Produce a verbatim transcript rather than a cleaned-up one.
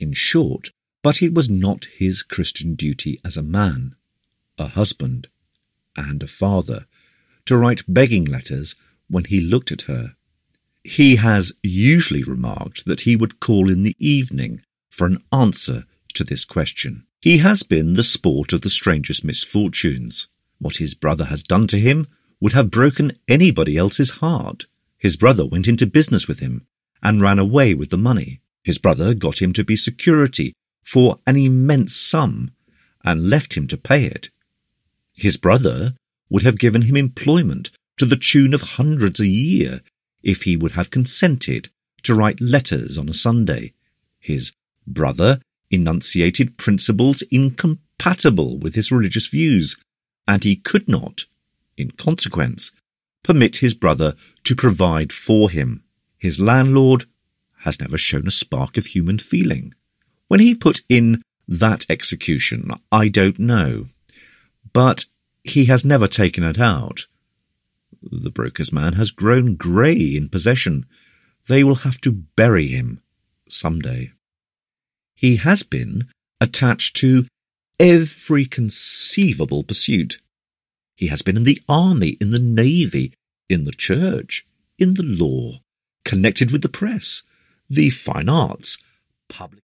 In short, but it was not his Christian duty as a man, a husband, and a father, to write begging letters when he looked at her. He has usually remarked that he would call in the evening for an answer to this question. He has been the sport of the strangest misfortunes. What his brother has done to him would have broken anybody else's heart. His brother went into business with him and ran away with the money. His brother got him to be security for an immense sum and left him to pay it. His brother would have given him employment to the tune of hundreds a year if he would have consented to write letters on a Sunday. His brother enunciated principles incompatible with his religious views, and he could not, in consequence, permit his brother to provide for him. His landlord has never shown a spark of human feeling. When he put in that execution, I don't know, but he has never taken it out. The broker's man has grown grey in possession. They will have to bury him some day. He has been attached to every conceivable pursuit. He has been in the army, in the navy, in the church, in the law, connected with the press, the fine arts, public